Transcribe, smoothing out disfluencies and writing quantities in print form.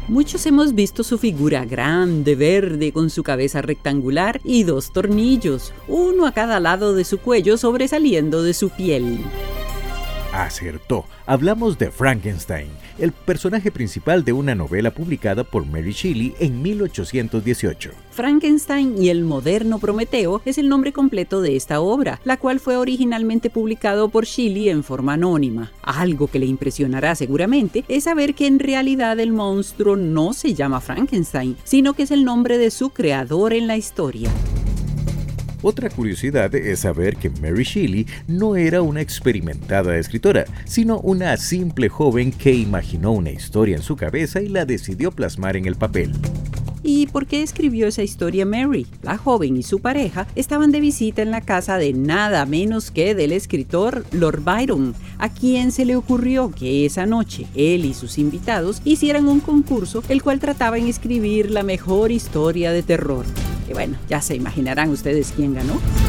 Muchos hemos visto su figura grande, verde, con su cabeza rectangular y 2 tornillos, uno a cada lado de su cuello sobresaliendo de su piel. Acertó. Hablamos de Frankenstein, el personaje principal de una novela publicada por Mary Shelley en 1818. Frankenstein y el moderno Prometeo es el nombre completo de esta obra, la cual fue originalmente publicado por Shelley en forma anónima. Algo que le impresionará seguramente es saber que en realidad el monstruo no se llama Frankenstein, sino que es el nombre de su creador en la historia. Otra curiosidad es saber que Mary Shelley no era una experimentada escritora, sino una simple joven que imaginó una historia en su cabeza y la decidió plasmar en el papel. ¿Y por qué escribió esa historia Mary? La joven y su pareja estaban de visita en la casa de nada menos que del escritor Lord Byron, a quien se le ocurrió que esa noche él y sus invitados hicieran un concurso el cual trataba en escribir la mejor historia de terror. Y bueno, ya se imaginarán ustedes quién ganó.